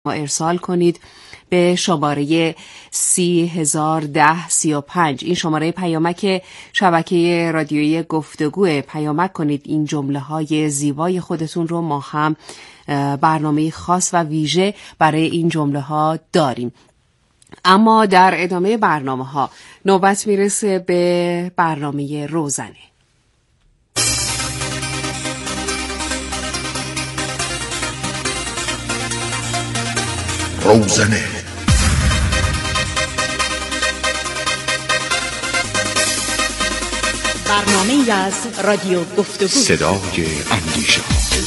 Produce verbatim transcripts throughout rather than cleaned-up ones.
ما ارسال کنید به شماره سی هزار ده سی و پنج. این شماره پیامک شبکه رادیویی گفتگو. پیامک کنید این جمله های زیبای خودتون رو. ما هم برنامه خاص و ویژه برای این جمله ها داریم. اما در ادامه برنامه ها نوبت میرسه به برنامه روزنه. روزنه برنامه از رادیو گفتگو، صدای اندیشه.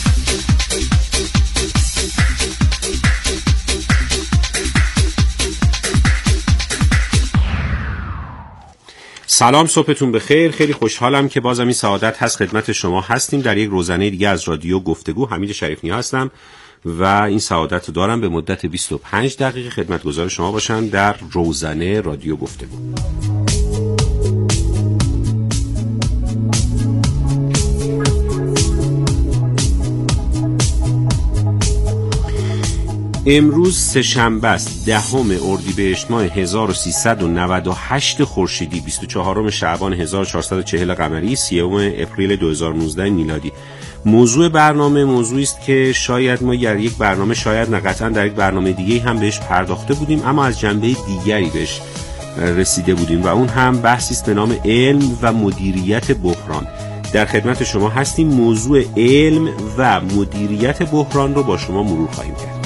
سلام، صبحتون بخیر. خیلی خوشحالم که بازم این سعادت هست خدمت شما هستیم در یک روزنه دیگه از رادیو گفتگو. حمید شریفی هستم و این سعادت رو دارم به مدت بیست و پنج دقیقه خدمتگزار شما باشم در روزنه رادیو گفتگو. امروز سه‌شنبه است، دهم اردیبهشت ماه هزار و سیصد و نود و هشت خورشیدی، بیست و چهارم شعبان هزار و چهارصد و چهل قمری، سیوم اپریل دو هزار و نوزده میلادی. موضوع برنامه موضوعی است که شاید ما در یک برنامه، شاید نه قطعا در یک برنامه دیگه هم بهش پرداخته بودیم، اما از جنبه دیگری بهش رسیده بودیم و اون هم بحثی است به نام علم و مدیریت بحران. در خدمت شما هستیم. موضوع علم و مدیریت بحران رو با شما مرور خواهیم کرد.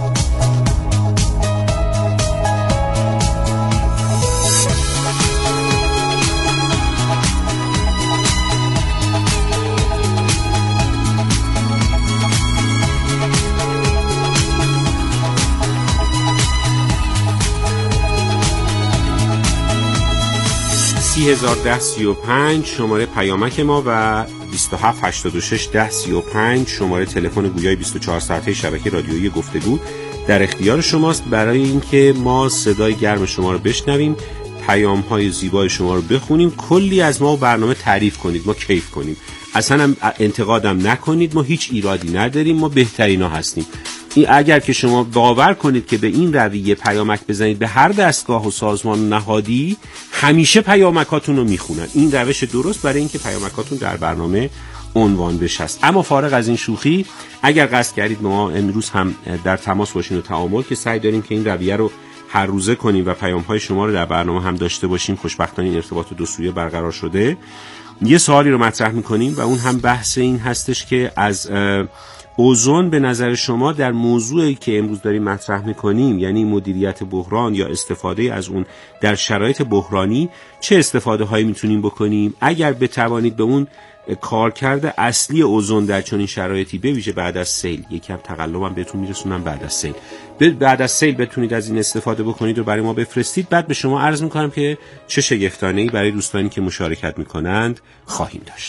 سی هزار ده سی و پنج شماره پیامک ما و بیست و هفت هشتاد و شش ده سی و پنج شماره تلفن گویای بیست و چهار ساعته شبکه رادیویی گفتگو در اختیار شماست برای اینکه ما صدای گرم شما رو بشنویم، پیام‌های زیبای شما رو بخونیم، کلی از ما و برنامه تعریف کنید، ما کیف کنیم، اصلا هم انتقادم نکنید، ما هیچ ایرادی نداریم، ما بهترینا هستیم. این اگر که شما باور کنید که به این رویه پیامک بزنید به هر دستگاه و سازمان نهادی، همیشه پیامکاتون رو میخونن. این روش درست برای اینکه پیامکاتون در برنامه عنوان بشه است. اما فارغ از این شوخی، اگر قصد کردید ما امروز هم در تماس باشین و تعامل، که سعی داریم که این رویه رو هر روزه کنیم و پیام‌های شما رو در برنامه هم داشته باشیم، خوشبختانه این ارتباط دو سویه برقرار شده. یه سوالی رو مطرح می‌کنیم و اون هم بحث این هستش که از اوزون به نظر شما در موضوعی که امروز داریم مطرح میکنیم، یعنی مدیریت بحران یا استفاده از اون در شرایط بحرانی، چه استفاده هایی میتونیم بکنیم؟ اگر بتوانید به اون کارکرد اصلی اوزون در چنین شرایطی، به ویژه بعد از سیل، یکم تقلبم بهتون میرسونم، بعد از سیل بعد از سیل بتونید از این استفاده بکنید و برای ما بفرستید. بعد به شما عرض میکنم که چه شگفتانه‌ای برای دوستانی که مشارکت میکنند خواهیم داشت.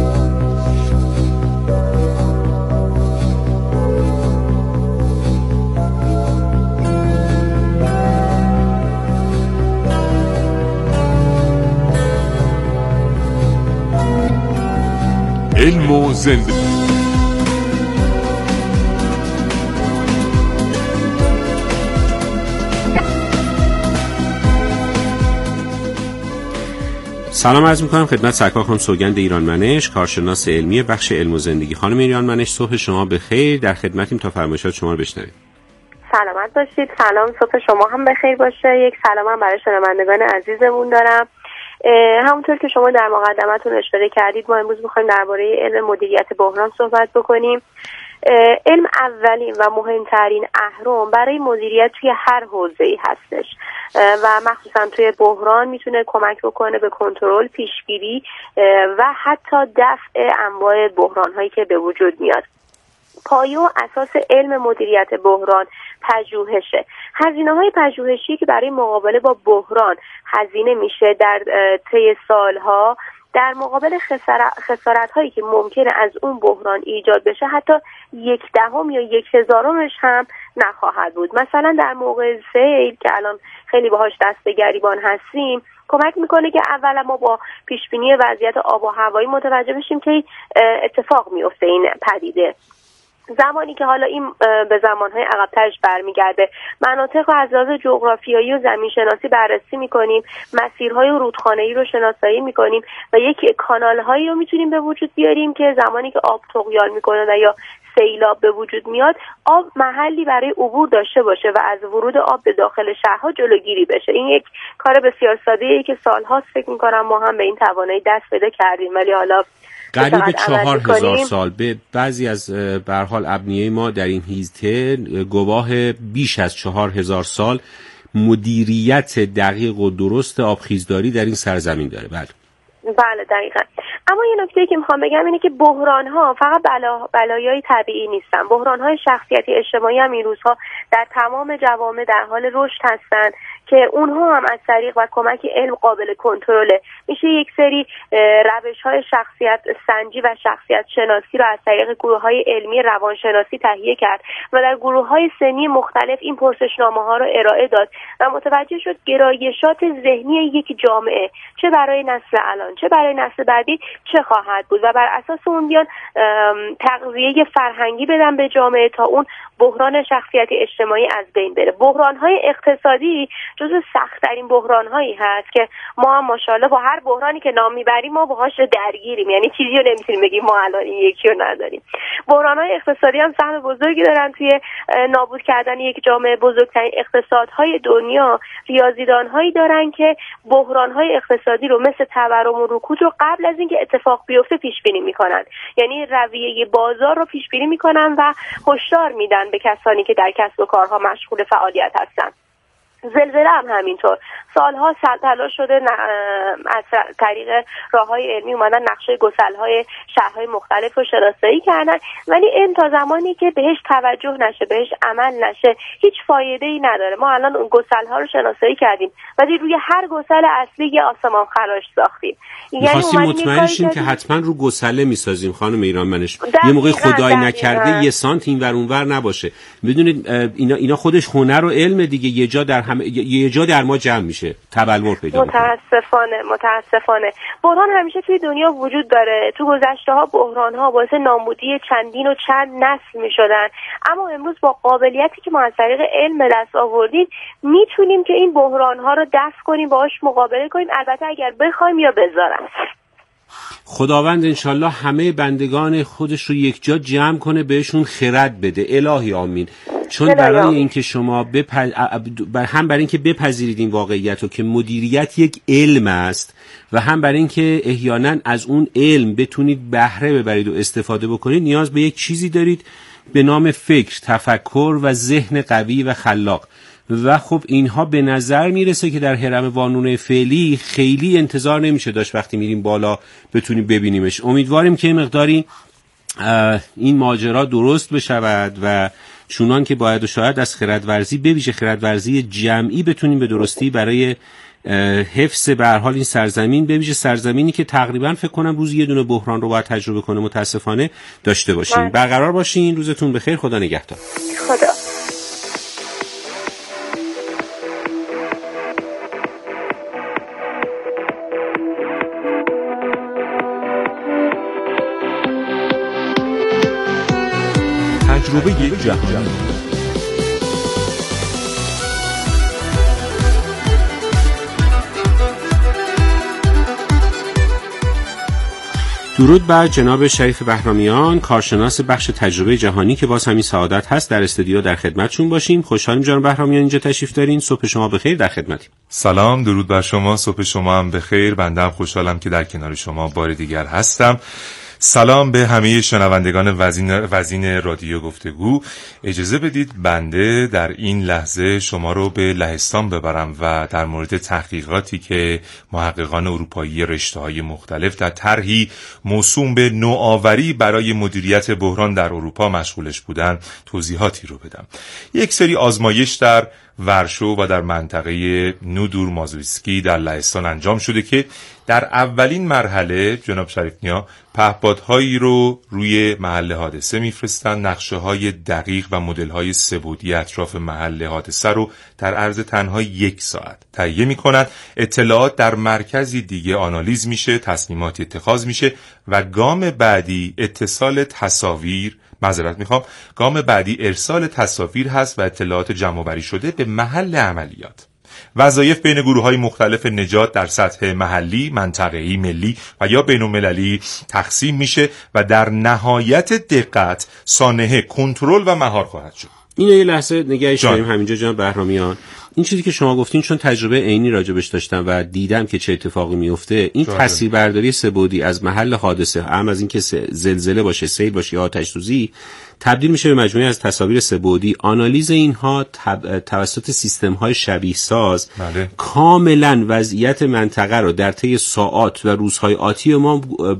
علم و زندگی. سلام عرض میکنم خدمت سرکار خانم سوگند ایرانمنش، کارشناس علمی بخش علم و زندگی. خانم ایرانمنش، صبح شما بخیر. در خدمتیم تا فرمایشات شما رو بشنویم. سلامت باشید. سلام، صبح شما هم بخیر باشه. یک سلام هم برای شنوندگان عزیزمون دارم. همونطور که شما در مقدمتون اشاره کردید، ما امروز میخوایم درباره علم مدیریت بحران صحبت بکنیم. علم اولین و مهمترین اهرم برای مدیریت توی هر حوزه‌ای هستش و مخصوصا توی بحران میتونه کمک بکنه به کنترل، پیشگیری و حتی دفع انواع بحران‌هایی که به وجود میاد. پایه و اساس علم مدیریت بحران پژوهشه. هزینه‌های پژوهشی که برای مقابله با بحران هزینه میشه در طی سالها، در مقابل خسارت هایی که ممکنه از اون بحران ایجاد بشه حتی یک دهم یا یک هزارمش هم نخواهد بود. مثلا در موقع سیل که الان خیلی باهاش دست به گریبان هستیم، کمک میکنه که اولا ما با پیشبینی وضعیت آب و هوایی متوجه بشیم که اتفاق میفته این پدیده. زمانی که حالا این به زمانهای عقب‌ترش برمیگرده، مناطق رو از لحاظ جغرافیایی و زمین شناسی بررسی میکنیم، مسیرهای رودخانه‌ای رو شناسایی میکنیم و یک کانال‌هایی رو میتونیم به وجود بیاریم که زمانی که آب طغیان میکنه و یا سیلاب به وجود میاد، آب محلی برای عبور داشته باشه و از ورود آب به داخل شهرها جلوگیری بشه. این یک کار بسیار ساده‌ایه که سال‌هاست فکر می‌کنم ما هم به این توانایی دست پیدا کردیم، ولی حالا قریب چهار هزار سال به بعضی از به هر حال ابنیه ما در این حیطه گواه بیش از چهار هزار سال مدیریت دقیق و درست آبخیزداری در این سرزمین داره. بله بله دقیقاً. اما یه نکته که میخوام بگم اینه که بحران‌ها فقط بلا بلایای طبیعی نیستن. بحران‌های شخصیتی اجتماعی هم این روزها در تمام جوامع در حال رشد هستن که اونها هم از طریق و کمک علم قابل کنترله. میشه یک سری روش‌های شخصیت سنجی و شخصیت شناسی رو از طریق گروه‌های علمی روانشناسی تهیه کرد و در گروه‌های سنی مختلف این پرسشنامه‌ها رو ارائه داد و متوجه شد گرایشات ذهنی یک جامعه چه برای نسل الان چه برای نسل بعدی چه خواهد بود و بر اساس اون بیان تغذیه فرهنگی بدن به جامعه تا اون بحران شخصیتی اجتماعی از بین بره. بحران‌های اقتصادی جزو سخت‌ترین بحران‌هایی هست که ما هم ماشاءالله با هر بحرانی که نام میبریم ما باهاش درگیریم، یعنی چیزی رو نمیتونیم بگیم ما الان این یکی رو نداریم. بحران‌های اقتصادی هم سهم بزرگی دارن توی نابود کردن یک جامعه. بزرگترین اقتصادهای دنیا ریاضیدان‌هایی دارن که بحران‌های اقتصادی رو مثل تورم و رکود رو قبل از اینکه اتفاق بیفته پیش بینی میکنن، یعنی رویه بازار رو پیش بینی میکنن و هشدار میدن به کسانی که در کسب و کارها مشغول فعالیت هستن. زلزله هم همینطور سالها تلاش شده از طریق راههای علمی اومدن نقشه گسل‌های شهرهای مختلف رو شناسایی کردن، ولی این تا زمانی که بهش توجه نشه بهش عمل نشه هیچ فایده‌ای نداره. ما الان اون گسل‌ها رو شناسایی کردیم ولی روی هر گسل اصلی یه آسمان خراش ساختیم. می‌خواستیم مطمئن شیم که حتما رو گسله می‌سازیم خانم ایرانمنش، یه موقع خدای نکرده یه سانت اینور اونور نباشه. بدونید اینا اینا خودش هنر و علم دیگه، یه جا در هم یه جا در ما جمع میشه تبلور پیدا میکنه. متاسفانه متاسفانه بحران همیشه توی دنیا وجود داره. تو گذشته ها بحران ها باعث نابودی چندین و چند نسل میشدن، اما امروز با قابلیتی که ما از طریق علم به دست آوردیم میتونیم که این بحران ها رو دفع کنیم، باهاش مقابله کنیم، البته اگر بخوایم یا بذارن. خداوند انشالله همه بندگان خودش رو یک جا جمع کنه، بهشون خرد بده. الهی آمین. چون برای اینکه شما بپز... هم برای اینکه بپذیرید این واقعیت رو که مدیریت یک علم است و هم برای اینکه احیانا از اون علم بتونید بهره ببرید و استفاده بکنید، نیاز به یک چیزی دارید به نام فکر، تفکر و ذهن قوی و خلاق. و خب اینها به نظر میرسه که در هرم وانونه فعلی خیلی انتظار نمیشه داشت وقتی میریم بالا بتونیم ببینیمش. امیدواریم که مقداری این ماجرا درست بشود و چونان که باید و شاید از خردورزی به ویژه خردورزی جمعی بتونیم به درستی برای حفظ به هر حال این سرزمین، به ویژه سرزمینی که تقریبا فکر کنم روزی یه دونه بحران رو باید تجربه کنه متاسفانه داشته باشیم. برقرار باشین. روزتون بخیر. خدا نگهدار. خدا. تجربه جهانی. درود بر جناب شریف بهرامیان، کارشناس بخش تجربه جهانی که باز همین سعادت هست در استودیو در خدمتشون باشیم. خوشحالیم جناب بهرامیان اینجا تشریف دارین. صبح شما بخیر، در خدمتیم. سلام، درود بر شما، صبح شما هم بخیر. بنده هم خوشحالم که در کنار شما بار دیگر هستم. سلام به همه شنوندگان وزین, وزین رادیو گفتگو. اجازه بدید بنده در این لحظه شما رو به لهستان ببرم و در مورد تحقیقاتی که محققان اروپایی رشته‌های مختلف در طرحی موسوم به نوآوری برای مدیریت بحران در اروپا مشغولش بودن توضیحاتی رو بدم. یک سری آزمایش در ورشو و در منطقه نودور مازویسکی در لهستان انجام شده که در اولین مرحله جناب شریفنیا پهپادهایی رو روی محل حادثه میفرستن، نقشه‌های دقیق و مدل‌های سه‌بعدی اطراف محل حادثه رو در عرض تنها یک ساعت تهیه می‌کنن. اطلاعات در مرکزی دیگه آنالیز میشه، تصمیماتی اتخاذ میشه و گام بعدی اتصال تصاویر معذرت میخوام گام بعدی ارسال تصاویر هست و اطلاعات جمع‌آوری شده به محل عملیات. وظایف بین گروه‌های مختلف نجات در سطح محلی، منطقه‌ای، ملی و یا بین‌المللی تقسیم میشه و در نهایت دقت، سانحه، کنترل و مهار خواهد شد. اینو یه لحظه نگهش داریم همینجا جناب بهرامیان. این چیزی که شما گفتین چون تجربه عینی راجبش داشتم و دیدم که چه اتفاقی میفته، این تصویربرداری سه‌بعدی از محل حادثه، هم از اینکه زلزله باشه، سیل باشه یا آتش سوزی، تبدیل میشه به مجموعه از تصاویر سه‌بعدی. آنالیز اینها توسط سیستم‌های شبیه ساز بله. کاملا وضعیت منطقه رو در طی ساعات و روزهای آتی ما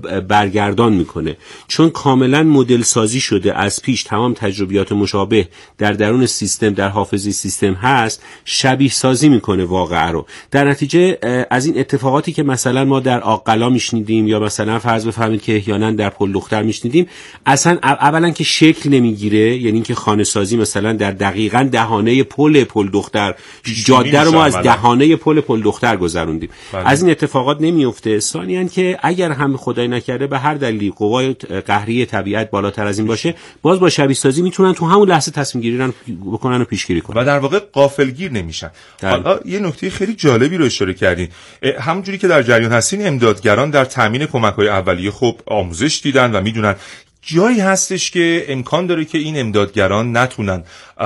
برگردان میکنه، چون کاملا مدل سازی شده از پیش. تمام تجربیات مشابه در درون سیستم، در حافظه سیستم هست، شبیه سازی میکنه واقعه رو. در نتیجه از این اتفاقاتی که مثلا ما در آقلا میشنیدیم یا مثلا فرض بفرمایید که احیانا در پل دختر میشنیدیم، اصلا اولا که شکل نمیگیره، یعنی اینکه خانه سازی مثلا در دقیقاً دهانه پل پل دختر، جاده رو ما از دهانه پل پل دختر گذروندیم. بله. از این اتفاقات نمیفته. ثانیاً که اگر هم خدای نکرده به هر دلیلی قوای قهری طبیعت بالاتر از این باشه، باز با شبیه سازی میتونن تو همون لحظه تصمیم گیری رو بکنن و پیشگیری کنن و در واقع غافلگیر نمیشن. حالا یه نکته خیلی جالبی رو اشاره کردین. همونجوری که در جریان هستین، امدادگران در تامین کمک‌های اولیه خب آموزش دیدن و میدونن جایی هستش که امکان داره که این امدادگران نتونن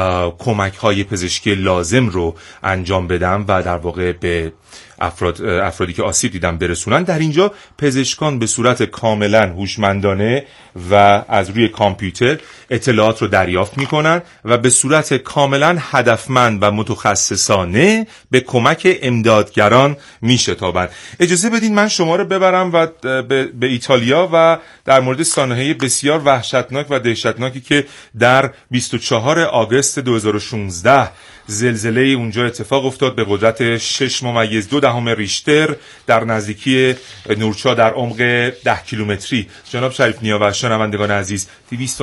کمک‌های پزشکی لازم رو انجام بدن و در واقع به افراد افرادی که آسیب دیدن برسونن. در اینجا پزشکان به صورت کاملا هوشمندانه و از روی کامپیوتر اطلاعات رو دریافت میکنن و به صورت کاملا هدفمند و متخصصانه به کمک امدادگران میشتابن. اجازه بدین من شما رو ببرم و به, به ایتالیا و در مورد سانحه بسیار وحشتناک و دهشتناکی که در بیست و چهارم آگوست دو هزار و شانزده زلزله اونجا اتفاق افتاد به قدرت شش ممیز دو دهم ریشتر در نزدیکی نورچا در عمق ده کیلومتری. جناب شریف نیا و شنوندگان عزیز، دویست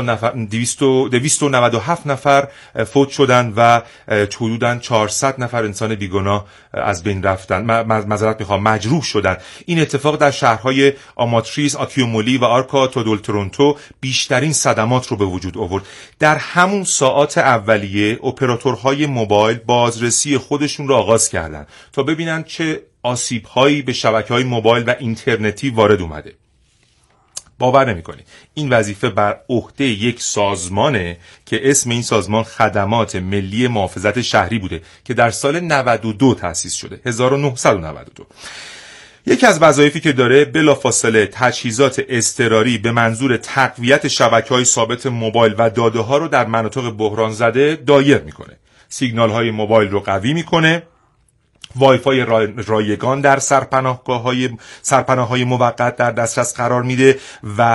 و نود و هفت نفر فوت شدند و حدوداً چهارصد نفر انسان بیگناه از بین رفتند، معذرت میخوام مجروح شدند. این اتفاق در شهرهای آماتریس، آکیومولی و آرکا تودول تورنتو بیشترین صدمات رو به وجود آورد. در همون ساعات اولیه اپراتورهای موبایل بازرسی خودشون رو آغاز کردن تا ببینن چه آسیب‌هایی به شبکه‌های موبایل و اینترنتی وارد اومده. باور نمی‌کنید این وظیفه بر عهده یک سازمانه که اسم این سازمان خدمات ملی محافظت شهری بوده که در سال نود و دو تأسیس شده، هزار و نهصد و نود و دو. یکی از وظایفی که داره بلافاصله تجهیزات اضطراری به منظور تقویت شبکه‌های ثابت موبایل و داده‌ها رو در مناطق بحران زده دایر می‌کنه. سیگنال‌های موبایل رو قوی می‌کنه، وایفای رایگان در سرپناهگاه‌های سرپناه‌های موقت در دسترس قرار میده و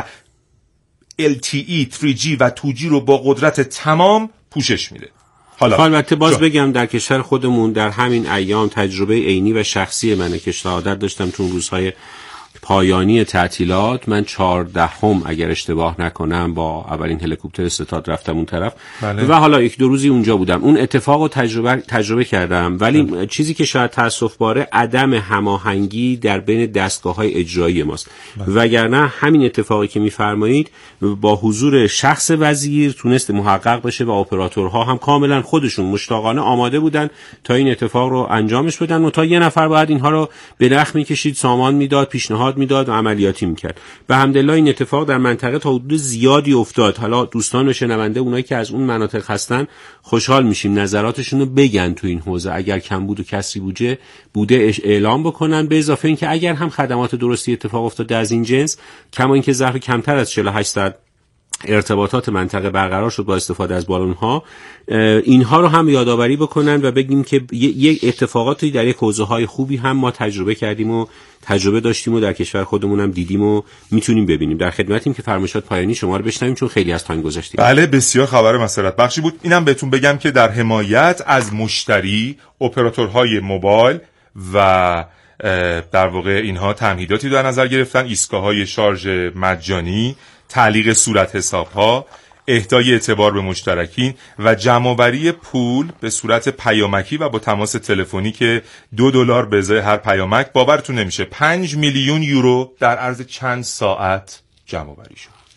ال تی ای، تری جی و تو جی رو با قدرت تمام پوشش میده. حالا البته باز جا. بگم در کشور خودمون در همین ایام تجربه عینی و شخصی منه که شهادت داشتم تو روزهای پایانی تعطیلات. من چهاردهم اگر اشتباه نکنم با اولین هلیکوپتر ستاد رفتم اون طرف. بله. و حالا یک دو روزی اونجا بودم، اون اتفاق رو تجربه تجربه کردم. ولی بله. چیزی که شاید تأسف باره عدم هماهنگی در بین دستگاه‌های اجرایی ماست. بله. وگرنه همین اتفاقی که می‌فرمایید با حضور شخص وزیر تونست محقق بشه و اپراتورها هم کاملا خودشون مشتاقانه آماده بودن تا این اتفاق رو انجامش بدن و تا یه نفر باید اینها رو به نخ می‌کشید، سامان میداد، پیشنهاد میداد و عملیاتی میکرد. به حمدالله این اتفاق در منطقه تا حدود زیادی افتاد. حالا دوستان و شنونده اونایی که از اون مناطق هستن خوشحال میشیم نظراتشون رو بگن تو این حوزه. اگر کم بود و کسری بوده بوده اعلام بکنن، به اضافه اینکه اگر هم خدمات درستی اتفاق افتاده از این جنس، کما اینکه ظرف کمتر از چهل و هشت ساعت ارتباطات منطقه برقرار شد با استفاده از بالون‌ها، اینها رو هم یادآوری بکنن و بگیم که یک اتفاقاتی در یک حوزه‌های خوبی هم ما تجربه کردیم و تجربه داشتیم و در کشور خودمون هم دیدیم و میتونیم ببینیم. در خدمتیم که فرمایشات پایانی شما رو بشنویم چون خیلی از تایم گذاشتیم. بله بسیار خبر مسرت بخشی بود. اینم بهتون بگم که در حمایت از مشتری، اپراتورهای موبایل و در واقع اینها تمهیداتی در نظر گرفتن: ایستگاه‌های شارژ مجانی، تعلیق صورت حساب‌ها، اهدای اعتبار به مشترکین و جمع‌آوری پول به صورت پیامکی و با تماس تلفنی که دو دلار به ازای هر پیامک. باورتون نمیشه پنج میلیون یورو در عرض چند ساعت جمع‌آوری شد.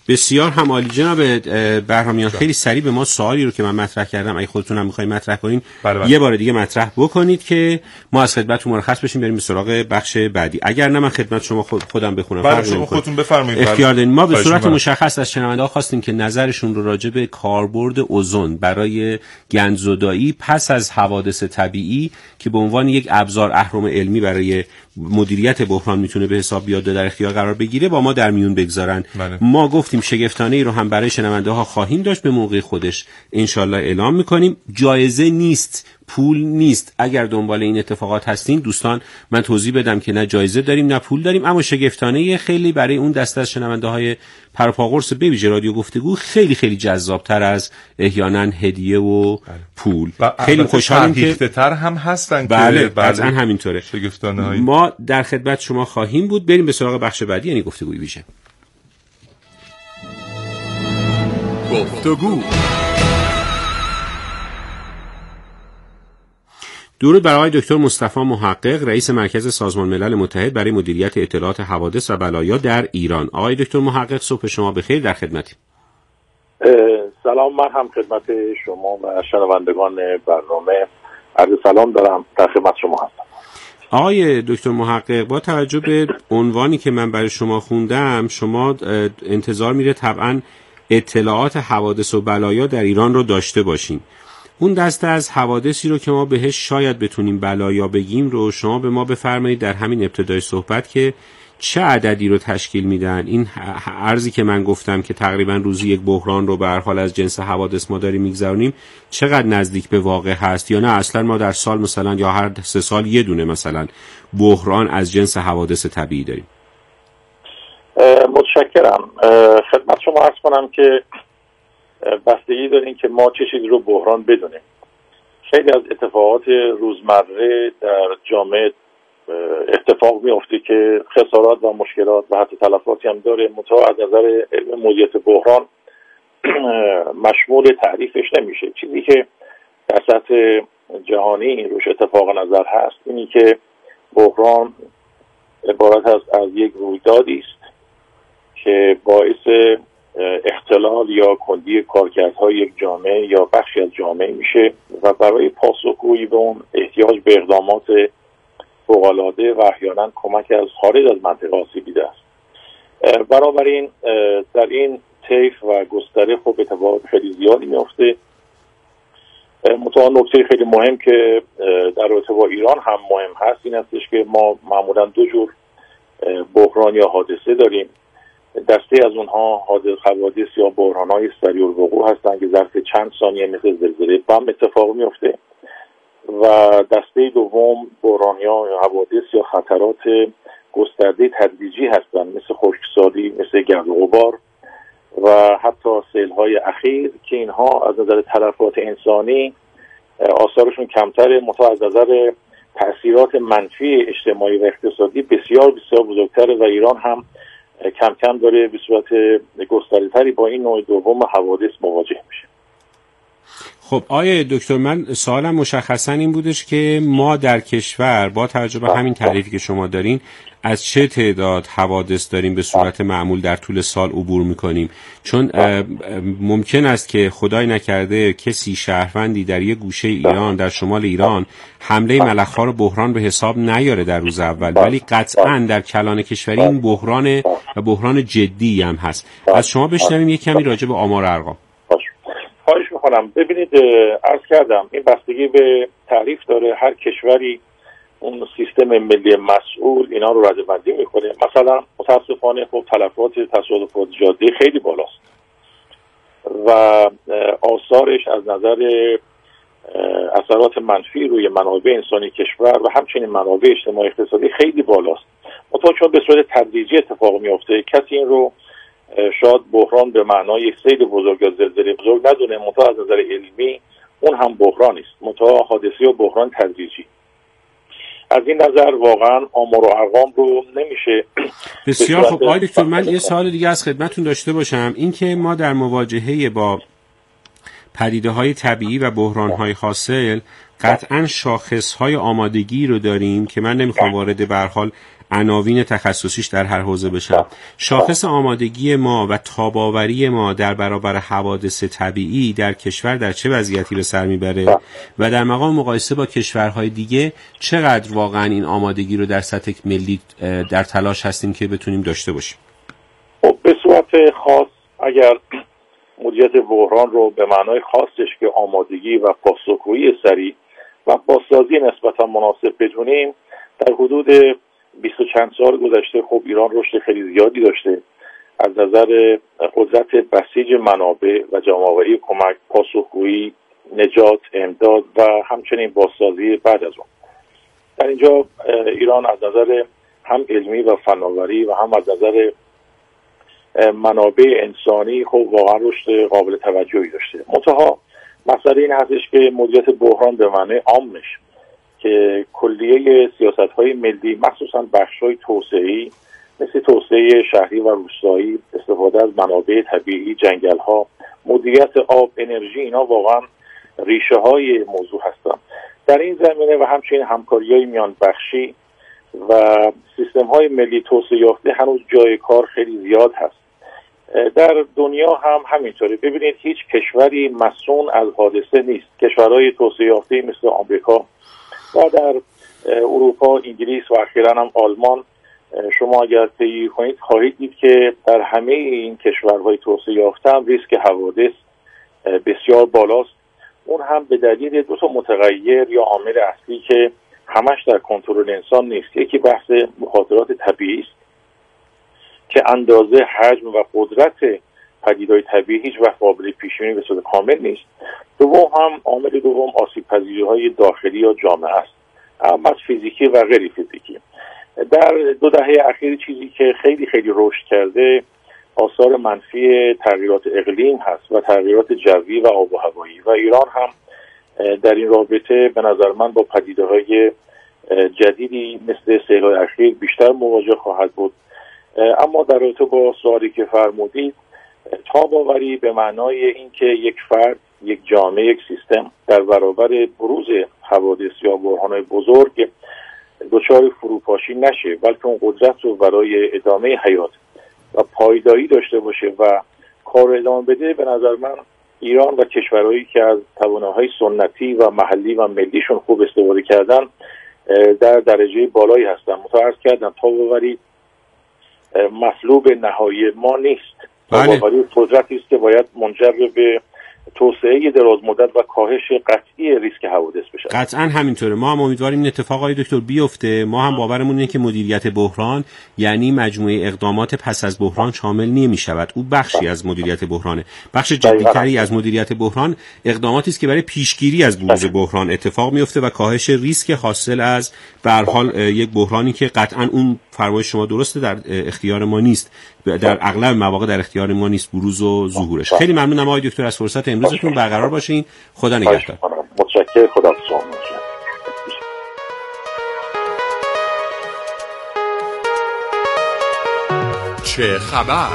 بسیار هم عالی. جناب بهرامیان خیلی سریع به ما سوالی رو که من مطرح کردم اگه خودتون هم می‌خواید مطرح کنین بله بله. یه بار دیگه مطرح بکنید که ما از خدمتتون مرخص بشیم بریم به سراغ بخش بعدی. اگر نه من خدمت شما خود خودم بخونم. بله شما خودتون بفرمایید. اختیار دارین. ما به صورت مشخص از شنونده‌ها خواستیم که نظرشون رو راجع به کاربرد اوزون برای گندزدایی پس از حوادث طبیعی که به عنوان یک ابزار اهرم علمی برای مدیریت بحران میتونه به حساب بیاد در اختیار قرار بگیره با ما در میون بگذارن. بله. ما گفتیم شگفتانه ای رو هم برای شنونده ها خواهیم داشت، به موقع خودش انشالله اعلام میکنیم. جایزه نیست، پول نیست. اگر دنبال این اتفاقات هستین دوستان من توضیح بدم که نه جایزه داریم نه پول داریم، اما شگفتانه خیلی برای اون دسته از شنونده های پرپاقرص به ویژه رادیو گفتگو خیلی خیلی جذابتر از احیانا هدیه و پول. خیلی خوشحالم که تر هم هستن. بله قطعا همینطوره. شگفتانه های ما در خدمت شما خواهیم بود. بریم به سراغ بخش بعدی یعنی گفتگوی ویژه. گفتگو. درود بر آقای دکتر مصطفی محقق، رئیس مرکز سازمان ملل متحد برای مدیریت اطلاعات حوادث و بلایا در ایران. آقای دکتر محقق صبح شما بخیر، در خدمتیم. سلام، من هم خدمت شما و شنوندگان برنامه عرض سلام دارم، در خدمت شما هستم. آقای دکتر محقق با توجه به عنوانی که من برای شما خوندم شما انتظار میره طبعا اطلاعات حوادث و بلایا در ایران رو داشته باشین. اون دسته از حوادثی رو که ما بهش شاید بتونیم بلایا بگیم رو شما به ما بفرمایید در همین ابتدای صحبت که چه عددی رو تشکیل میدن. این ارزی که من گفتم که تقریبا روزی یک بحران رو به هر حال از جنس حوادث ما داریم میگذرونیم چقدر نزدیک به واقع هست، یا نه اصلا ما در سال مثلا یا هر سه سال یه دونه مثلا بحران از جنس حوادث طبیعی داریم؟ متشکرم. خدمت شما عرض کنم که بستگی داریم که ما چه چیزی رو بحران بدونیم. خیلی از اتفاقات روزمره در جامعه اتفاق میفته که خسارات و مشکلات و حتی تلفاتی هم داره، منتها از نظر علم مدیریت بحران مشمول تعریفش نمیشه. چیزی که در سطح جهانی روش اتفاق نظر هست اینی که بحران عبارت است از یک رویدادی است که باعث اختلال یا کندی کارکردهای یک جامعه یا بخشی از جامعه میشه و برای پاسخگویی به اون احتیاج به اقدامات فوق‌العاده و احیانا کمک از خارج از منطقه آسیب دیده است. بنابراین در این طیف و گستره خب اتفاقات خیلی زیادی میفته. منتها نکته خیلی مهم که در رابطه با ایران هم مهم هست این هستش که ما معمولا دو جور بحران یا حادثه داریم. دسته از اونها حوادث یا بحران‌های سریع الوقوع هستند که ظرف چند ثانیه مثل زلزله بم اتفاق میفته و دسته دوم بحران‌ها یا حوادث یا خطرات گسترده تدریجی هستند مثل خشکسالی، مثل گرد و غبار و حتی سیل‌های اخیر که اینها از نظر تلفات انسانی آثارشون کمتره، منتها از نظر تأثیرات منفی اجتماعی و اقتصادی بسیار بسیار بزرگتره و ایران هم کم کم داره به صورت گسترده‌تری با این نوع دوم حوادث مواجه میشه. خب آیه دکتر من سوالم مشخصا این بودش که ما در کشور با توجه به همین تعریفی که شما دارین از چه تعداد حوادث داریم به صورت معمول در طول سال عبور میکنیم؟ چون ممکن است که خدای نکرده کسی شهروندی در یک گوشه ایران در شمال ایران حمله ملخ‌ها رو بحران به حساب نیاره در روز اول، ولی قطعاً در کلان کشوری این بحران و بحران جدی هم هست. از شما بشنویم یک کمی راجع به آمار ارقام. خواهش میکنم. ببینید عرض کردم این بستگی به تعریف داره. هر کشوری اون سیستم ملی مسئول اینا رو ردبندی میکنه. مثلا متاسفانه خب تلفات تصادفات جاده خیلی بالاست و آثارش از نظر اثرات منفی روی منابع انسانی کشور و همچنین منابع اجتماعی اقتصادی خیلی بالاست. منتها چون به صورت تدریجی اتفاق میفته کسی این رو شاید بحران به معنای یک سیل بزرگ یا زلزله بزرگ ندونه، منتها از نظر علمی اون هم بحرانی است، منتها حادثه و بحران تدریجی. از این نظر واقعا آمار و ارقام رو نمیشه. بسیار خب آقای دکتر من یه سوال دیگه از خدمتتون داشته باشم، این که ما در مواجهه با پدیده‌های طبیعی و بحران‌های حاصل قطعاً شاخص‌های آمادگی رو داریم که من نمیخوام وارد به هر حال عناوین تخصصیش در هر حوزه بشم. شاخص آمادگی ما و تاباوری ما در برابر حوادث طبیعی در کشور در چه وضعیتی به سر میبره و در مقام مقایسه با کشورهای دیگه چقدر واقعا این آمادگی رو در سطح ملی در تلاش هستیم که بتونیم داشته باشیم؟ به صورت خاص اگر مدیریت بحران رو به معنای خاصش که آمادگی و پاسخگویی سریع و بازسازی نسبتا مناسب بدونیم، در حدود بیست و چند سال گذشته خب ایران رشد خیلی زیادی داشته از نظر قدرت بسیج منابع و جمع‌آوری کمک، پاسخگویی، نجات، امداد و همچنین بازسازی بعد از اون. در اینجا ایران از نظر هم علمی و فناوری و هم از نظر منابع انسانی خب واقعا رشد قابل توجهی داشته. منتها مسئله این هستش که مدیریت بحران به معنی عامش که کلیه سیاست‌های ملی مخصوصا بخش‌های توسعه‌ای مثل توسعه شهری و روستایی، استفاده از منابع طبیعی، جنگل‌ها، مدیریت آب، انرژی، اینا واقعا ریشه‌های موضوع هستن. در این زمینه و همچنین همکاری‌های میان بخشی و سیستم‌های ملی توسعه یافته هنوز جای کار خیلی زیاد هست. در دنیا هم همینطوره. ببینید هیچ کشوری مصون از حادثه نیست. کشورهای توسعه یافته مثل آمریکا و در اروپا، انگلیس و اخیراً هم آلمان، شما اگر طی کنید خواهید دید که در همه این کشورهای توسعه یافته هم ریسک حوادث بسیار بالاست. اون هم به دلیل دو تا متغیر یا عامل اصلی که همش در کنترل انسان نیست. یکی بحث مخاطرات طبیعی است که اندازه، حجم و قدرت پدیدهای طبیعی هیچ وقت قابل پیش‌بینی به صورت کامل نیست. دوم هم عامل دوم آسیب پذیری‌های داخلی یا جامعه است، اما از فیزیکی و غیر فیزیکی. در دو دهه اخیر چیزی که خیلی خیلی رشد کرده آثار منفی تغییرات اقلیم هست و تغییرات جوی و آب و هوایی و ایران هم در این رابطه به نظر من با پدیده‌های جدیدی مثل سیل‌های اخیر بیشتر مواجه خواهد بود. اما در رابطه با سوالی که فرمودید، تاباوری به معنای اینکه یک فرد، یک جامعه، یک سیستم در برابر بروز حوادث یا بحران‌های بزرگ دچار فروپاشی نشه، بلکه اون قدرت رو برای ادامه حیات و پایداری داشته باشه و کار ادامه بده. به نظر من ایران و کشورهایی که از توانایی‌های سنتی و محلی و ملیشون خوب استفاده کردن در درجه بالایی هستن. متعرض کردن تاباوری مطلوب نهایی ما نیست. تاباوری قدرتی است که باید منجر به توسعه دراز مدت و کاهش قطعی ریسک حوادث بشه. قطعا همینطوره. ما هم امیدواریم این اتفاق آقای دکتر بیفته. ما هم باورمون اینه که مدیریت بحران یعنی مجموعه اقدامات پس از بحران شامل نمی‌شود. او بخشی از مدیریت بحرانه. بخش جدی‌تری از مدیریت بحران اقداماتی است که برای پیشگیری از بروز بحران اتفاق میفته و کاهش ریسک حاصل از به هر حال یک بحرانی که قطعا اون فرمایش شما درسته در اختیار ما نیست، در اغلب مواقع در اختیار ما نیست بروز و ظهورش. خیلی ممنونم آقای دکتر از فرصت امروزتون. برقرار باشین. خدا نگهدار. متشکرم. خدا شما. چه خبر؟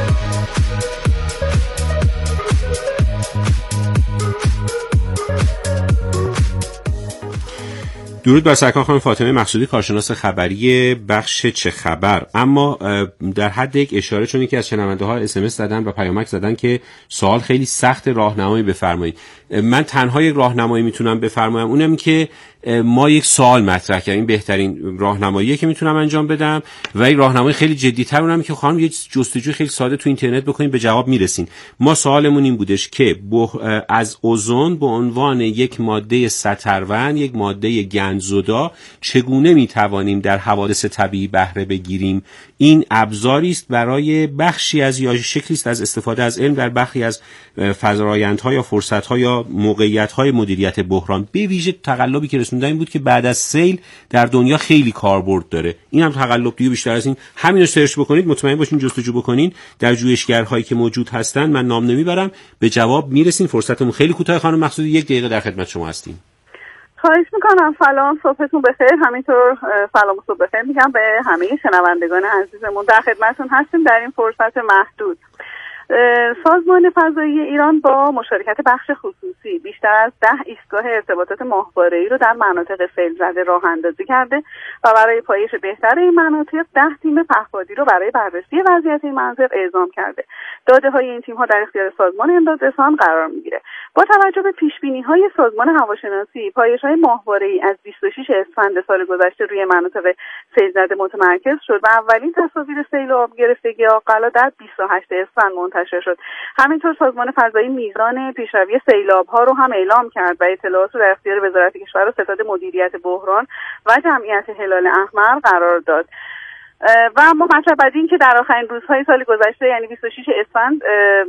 درود بر سرکار خانم فاطمه مقصودی، کارشناس خبری بخش چه خبر. اما در حد یک اشاره، چون یکی از شنونده ها اس ام اس زدن و پیامک زدن که سوال خیلی سخت، راهنمایی بفرمایید. من تنها یک راهنمایی میتونم بفرمایم، اونم که ما یک سوال مطرح کردیم. بهترین راهنماییه که میتونم انجام بدم و یک راهنمایی خیلی جدی‌تر اونم که خانم یه جستجوی خیلی ساده تو اینترنت بکنین به جواب میرسین. ما سوالمون این بودش که از اوزون به عنوان یک ماده سطرون، یک ماده گندزدا، چگونه میتوانیم در حوادث طبیعی بهره بگیریم؟ این ابزاری است برای بخشی از یا شکلی است از استفاده از علم در بخشی از فرآیندها یا فرصت‌ها یا موقعیت‌های مدیریت بحران. به ویژه تقلبی که رسوندن این بود که بعد از سیل در دنیا خیلی کاربرد داره. این هم تقلب دیگه بیشتر از این. همین رو سرچ بکنید، مطمئن باشین جستجو بکنین در جویشگرهایی که موجود هستن. من نام نمیبرم، به جواب میرسین. فرصتمون خیلی کوتاه خانم مقصودی، یک دقیقه در خدمت شما هستیم. خواهش میکنم. سلام، صبحتون بخیر. همینطور سلام و صبح بخیر میگم به همه شنوندگان عزیزمون. در خدمتتون هستیم در این فرصت محدود. سازمان فضایی ایران با مشارکت بخش خصوصی بیشتر از ده ایستگاه ارتباطات ماهواره‌ای رو در مناطق فیل زده راه اندازی کرده و برای پایش بهتر این مناطق ده تیم پهپادی رو برای بررسی وضعیت این مناطق اعزام کرده. داده های این تیم ها در اختیار سازمان امدادرسان قرار میگیره. با توجه به پیش بینی های سازمان هواشناسی، پایش های ماهواره‌ای از بیست و شش اسفند سال گذشته روی مناطق سیل زده متمرکز شد و اولین تصاویر سیل و آب گرفتگی آقلا در بیست و هشت اسفند منتشر شد. همینطور سازمان فضایی میزان پیشروی سیلاب ها رو هم اعلام کرد و اطلاعات رو در اختیار وزارت کشور و ستاد مدیریت بحران و جمعیت هلال احمر قرار داد. و اما مطلب بعدی این که در آخرین روزهای سال گذشته یعنی بیست و شش اسفند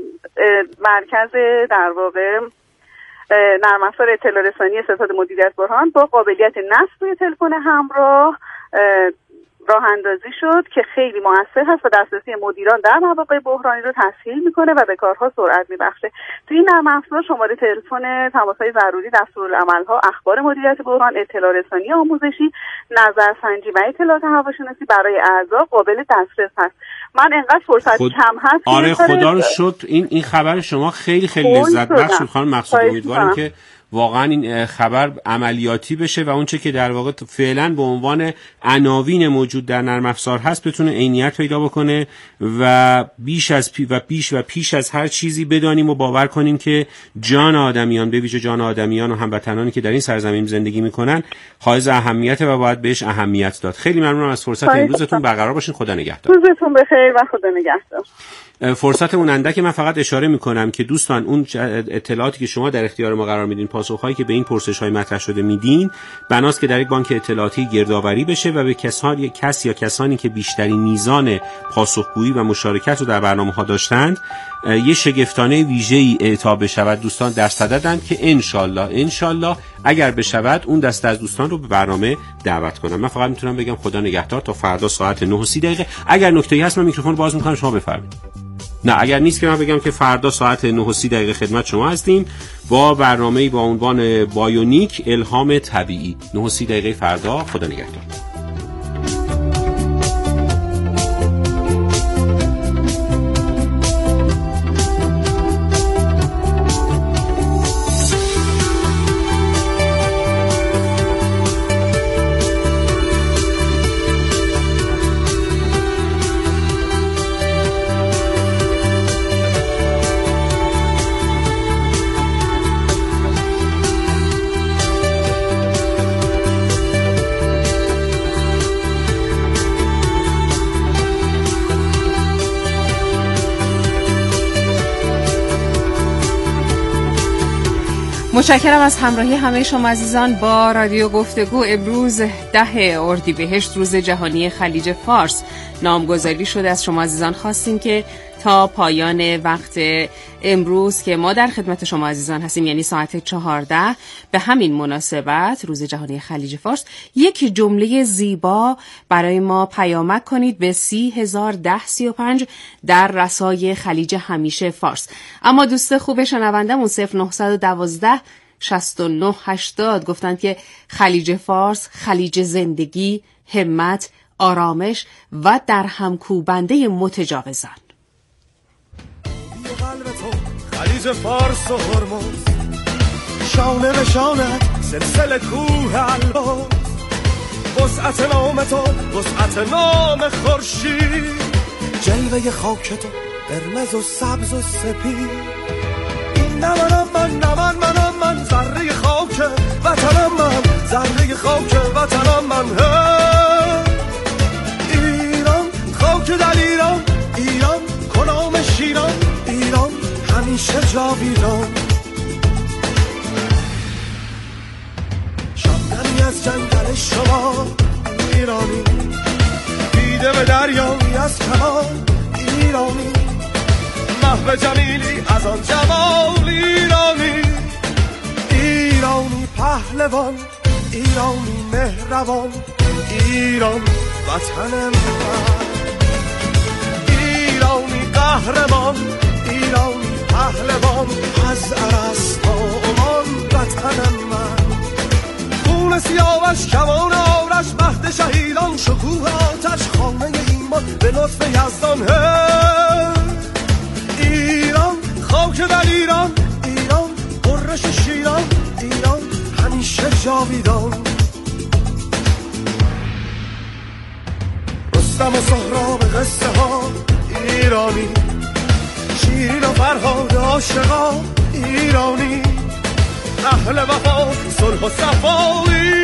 مرکز در واقع نرم افزار اطلاع رسانی ستاد مدیریت بحران با قابلیت نصب روی تلفن همراه راه اندازی شد که خیلی موثر هست و دسترسی مدیران در مواقع بحرانی رو تسهیل میکنه و به کارها سرعت میبخشه. توی این نرم افزار شماره تلفن تماس‌های ضروری، دستورالعمل‌ها، اخبار مدیریت بحران، اطلاع رسانی آموزشی، نظرسنجی و اطلاعات هواشناسی برای اعضا قابل دسترس هست. من انقدر فرصت خود... کم هست آره خدا رو شکر این این خبر شما خیلی خیلی لذت بخش بود خانم مقصود. امیدوارم که واقعا این خبر عملیاتی بشه و اونچه که در واقع فعلا به عنوان عناوین موجود در نرم افزار هست بتونه عینیت پیدا بکنه و بیش از پی و بیش و پیش از هر چیزی بدانیم و باور کنیم که جان آدمیان، به ویژه جان آدمیان و هموطنانی که در این سرزمین زندگی میکنن حائز اهمیت و باید بهش اهمیت داد. خیلی ممنونم از فرصت امروزتون. برقرار باشین. خدا نگهدار. روزتون بخیر و خدا نگهدار. فرصت اون اندک من فقط اشاره میکنم که دوستان اون اطلاعاتی که شما در اختیار ما قرار میدین، پاسخهایی که به این پرسش‌های مطرح شده میدین، بناست که در یک بانک اطلاعاتی گردآوری بشه و به کسانی کس یا کسانی که بیشترین میزان پاسخگویی و مشارکت رو در برنامه‌ها داشتند یه شگفتانه ویژه‌ای اعطا بشود. دوستان در صددند که انشالله انشالله اگر بشود اون دسته از دوستان رو به برنامه دعوت کنم. من فقط میتونم بگم خدا نگهدار تا فردا ساعت نه و سی دقیقه. اگر نکته‌ای هست من میکروفون باز میکنم، شما بفرمایید. نه اگر نیست که من بگم که فردا ساعت نه و سی دقیقه خدمت شما هستیم با برنامه‌ای با عنوان بایونیک الهام طبیعی. نه و سی دقیقه فردا. خدا نگهدار. متشکرم از همراهی همه شما عزیزان با رادیو گفتگو. امروز ده اردیبهشت روز جهانی خلیج فارس نامگذاری شده. از شما عزیزان خواستیم که تا پایان وقت امروز که ما در خدمت شما عزیزان هستیم، یعنی ساعت چهارده، به همین مناسبت روز جهانی خلیج فارس یک جمله زیبا برای ما پیامک کنید به سی هزار ده سی و پنج در رسای خلیج همیشه فارس. اما دوست خوب شنوندمون صفر نه یک دو شصت و نه هشتاد گفتند که خلیج فارس خلیج زندگی، همت، آرامش و در همکوبنده متجاوزان. خلیج فارس و هرمز شانه به شانه سلسله کوه البرز، وسعت نام تو وسعت نام خورشید، جلوه خاک تو قرمز و سبز و سپید. این نمانم من نمان منم من ذره خاک وطنم من ذره خاک وطنم من. ایران خاک در ایران، ایران کنام شیران، ایران همیشه جاویدان. شبنمی از جنگل شما ایرانی، دیده به دریایی از کمان ایرانی، محو جمیلی از آن جمال ایرانی. ایرانی پهلوان، ایرانی مهربان، ایران وطن من. ایرانی قهرمان، ایرانی پهلوان، از ارسطو عمان وطن من. خون سیاوش کمان آرش مهد شهیدان، شکوه آتش خانه ایمان به لطف یزدان. خاک در ایران، ایران قرش شیران، ایران همیشه جاویدان. رستم و سهراب قصه ها ایرانی، شیرین و فرهاد عاشقا ایرانی، اهل وفا صلح و صفا